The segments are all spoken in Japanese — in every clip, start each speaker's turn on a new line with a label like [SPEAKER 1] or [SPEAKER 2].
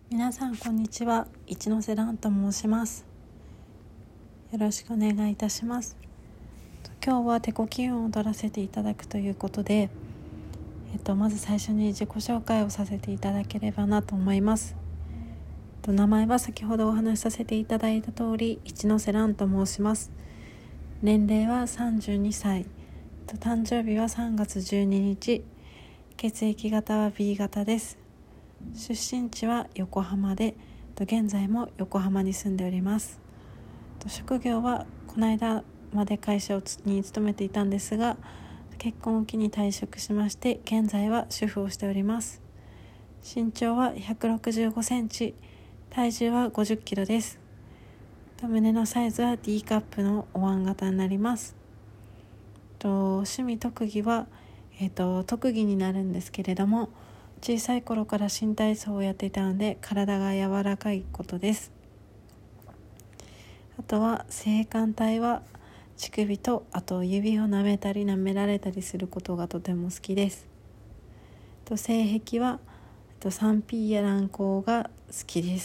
[SPEAKER 1] 皆さんこんにちは。一ノ瀬蘭と申します。よろしくお願いいたします。今日は手こき運を取らせていただくということで、まず最初に自己紹介をさせていただければなと思います。名前は先ほどお話しさせていただいた通り、一ノ瀬蘭と申します。年齢は32歳、誕生日は3月12日、血液型は B 型です。出身地は横浜で、現在も横浜に住んでおります。職業はこの間まで会社に勤めていたんですが、結婚を機に退職しまして、現在は主婦をしております。身長は165センチ、体重は50キロです。胸のサイズは D カップのお椀型になります。趣味特技は、特技になるんですけれども、小さい頃から新体操をやっていたので、体が柔らかいことです。あとは性感帯は乳首と、あと指を舐めたり舐められたりすることがとても好きです。性癖は3P や乱交が好きです。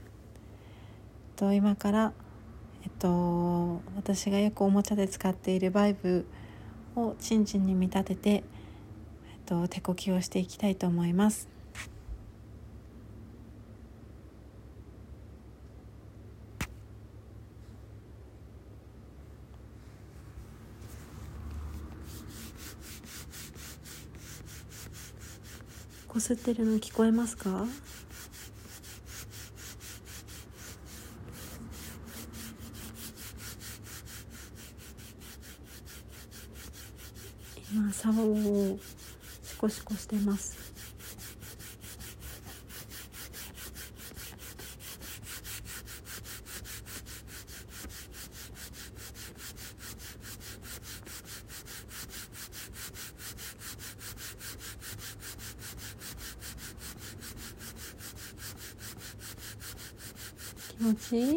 [SPEAKER 1] 今から、私がよくおもちゃで使っているバイブをチンチンに見立てて、手こきをしていきたいと思います。こすってるの聞こえますか？今竿をシコシコしてます。気持ちいい？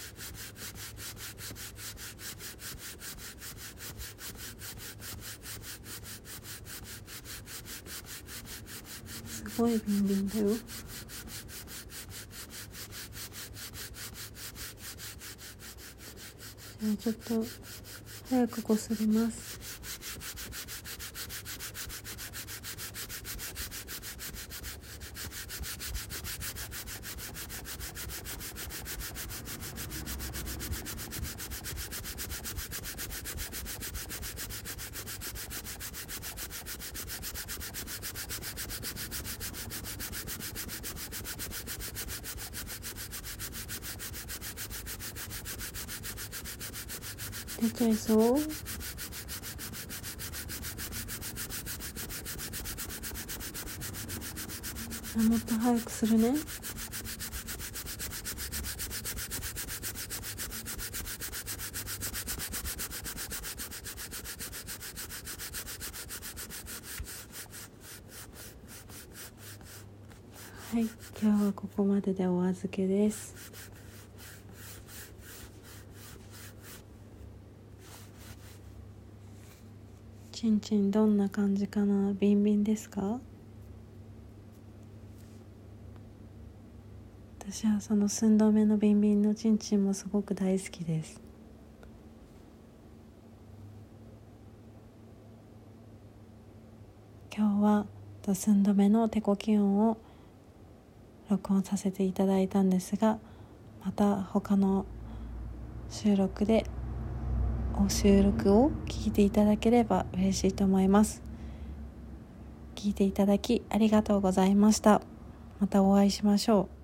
[SPEAKER 1] すごいビンビンだよ。じゃあちょっと早くこすります。出ちゃいそう？もっと早くするね。はい、今日はここまででお預けです。ちんちんどんな感じかな？ビンビンですか？私はその寸止めのビンビンのちんちんもすごく大好きです。今日は寸止めの手こき音を録音させていただいたんですが、また他の収録を聞いていただければ嬉しいと思います。聞いていただきありがとうございました。またお会いしましょう。